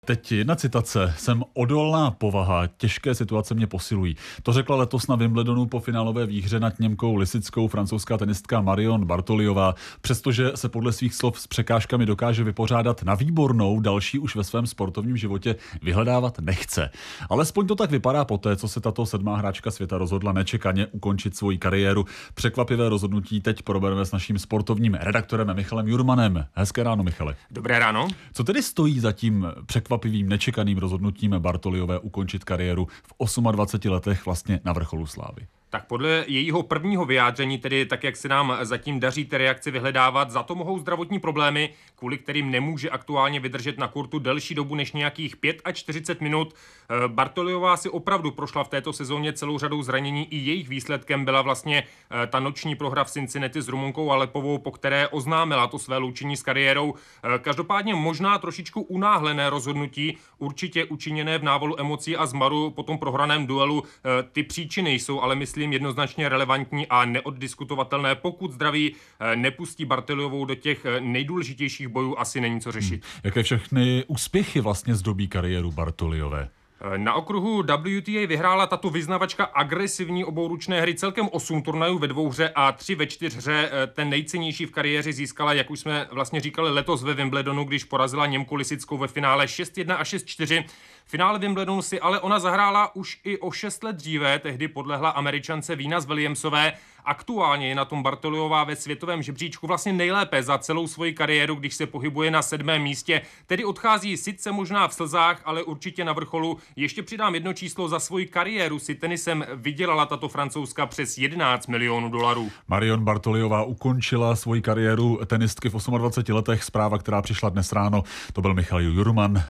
Teď jedna citace. Jsem odolná povaha, těžké situace mě posilují. To řekla letos na Wimbledonu po finálové výhře nad Němkou Lisickou francouzská tenistka Marion Bartoliová. Přestože se podle svých slov s překážkami dokáže vypořádat na výbornou, další už ve svém sportovním životě vyhledávat nechce. Alespoň to tak vypadá poté, co se tato sedmá hráčka světa rozhodla nečekaně ukončit svoji kariéru. Překvapivé rozhodnutí teď probereme s naším sportovním redaktorem Michalem Jurmanem. Hezké ráno, Michale. Dobré ráno. Co tedy stojí za tím překvapivým, nečekaným rozhodnutím Bartoliové ukončit kariéru v 28 letech vlastně na vrcholu slávy? Tak podle jejího prvního vyjádření, tedy tak, jak se nám zatím daří ty reakce vyhledávat, za to mohou zdravotní problémy, kvůli kterým nemůže aktuálně vydržet na kurtu delší dobu než nějakých 45 minut. Bartoliová si opravdu prošla v této sezóně celou řadou zranění, i jejich výsledkem byla vlastně ta noční prohra v Cincinnati s Rumunkou Alepovou, po které oznámila to své loučení s kariérou. Každopádně možná trošičku unáhlené rozhodnutí, určitě učiněné v návalu emocí a zmaru po tom prohraném duelu. Ty příčiny jsou ale myslím jednoznačně relevantní a neoddiskutovatelné. Pokud zdraví nepustí Bartoliovou do těch nejdůležitějších bojů, asi není co řešit. Jaké všechny úspěchy vlastně zdobí kariéru Bartoliové? Na okruhu WTA vyhrála tato vyznavačka agresivní obouručné hry celkem 8 turnajů ve dvouhře a 3 ve čtyřhře. Ten nejcennější v kariéře získala, jak už jsme vlastně říkali, letos ve Wimbledonu, když porazila Němku Lisickou ve finále 6-1 a 6-4. V finále Wimbledonu si ale ona zahrála už i o 6 let dříve, tehdy podlehla Američance Venus Williamsové. Aktuálně je na tom Bartoliová ve světovém žebříčku vlastně nejlépe za celou svoji kariéru, když se pohybuje na 7. místě. Tedy odchází sice možná v slzách, ale určitě na vrcholu. Ještě přidám jedno číslo, za svoji kariéru si tenisem vydělala tato Francouzka přes 11 milionů dolarů. Marion Bartoliová ukončila svoji kariéru tenistky v 28 letech. Zpráva, která přišla dnes ráno, to byl Michal Jurman.